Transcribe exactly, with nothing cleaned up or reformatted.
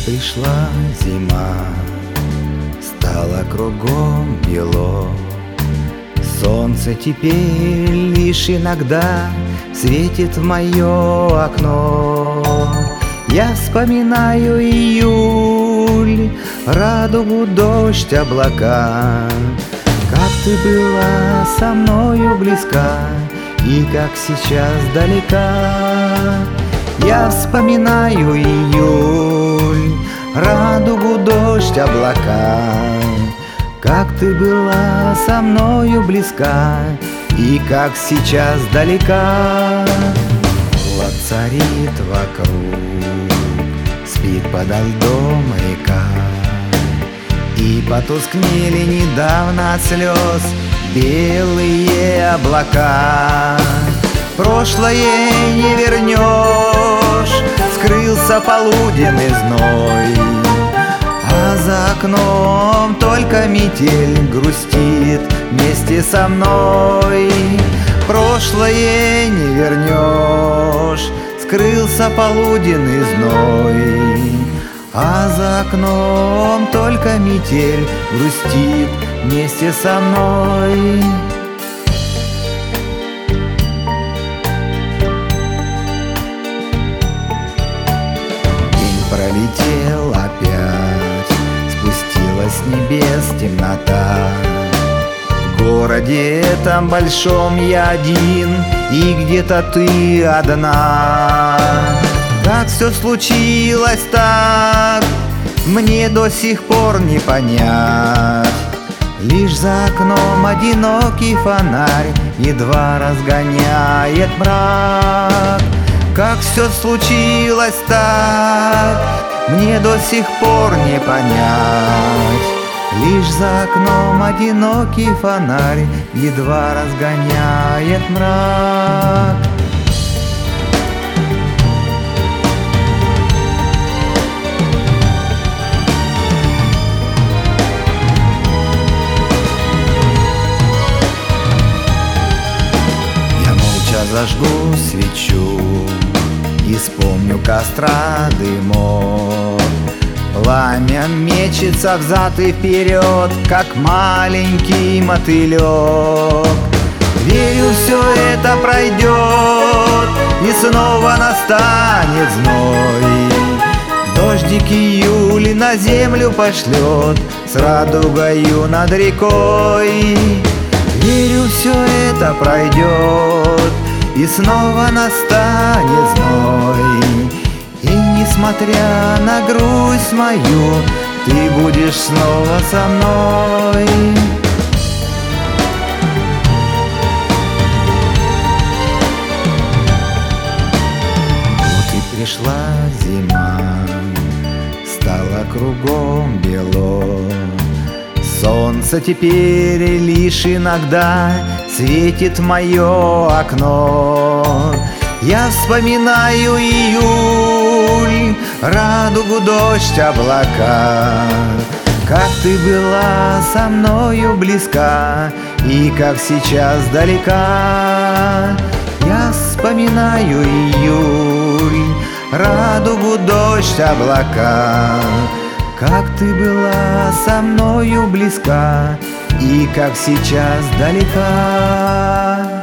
пришла зима, стало кругом бело. Солнце теперь лишь иногда светит в мое окно. Я вспоминаю июль, радугу, дождь, облака. Как ты была со мною близка, и как сейчас далека. Я вспоминаю июль, радугу, дождь, облака. Как ты была со мною близка, и как сейчас далека. Холод царит вокруг, спит подо льдом река, и потускнели недавно от слез белые облака. Прошлое не вернешь, скрылся полуденный зной, а за окном только метель грустит вместе со мной. Прошлое не вернешь, скрылся полуденный зной, а за окном только метель грустит вместе со мной. День пролетел опять, спустилась с небес темнота. В городе этом большом я один, и где-то ты одна. Как все случилось так, мне до сих пор не понять. Лишь за окном одинокий фонарь едва разгоняет мрак. Как все случилось так, мне до сих пор не понять. Лишь за окном одинокий фонарь едва разгоняет мрак. Я молча зажгу свечу и вспомню костра дымок. Пламя мечется взад и вперед, как маленький мотылек. Верю, все это пройдет, и снова настанет зной. Дождик июль на землю пошлет с радугою над рекой. Верю, все это пройдет, и снова настанет зной. И несмотря на грусть мою, ты будешь снова со мной. Вот и пришла зима, стало кругом бело. Солнце теперь лишь иногда светит в мое окно. Я вспоминаю июль, радугу, дождь, облака. Как ты была со мною близка, и как сейчас далека. Я вспоминаю июль, радугу, дождь, облака. Как ты была со мною близка, и как сейчас далека.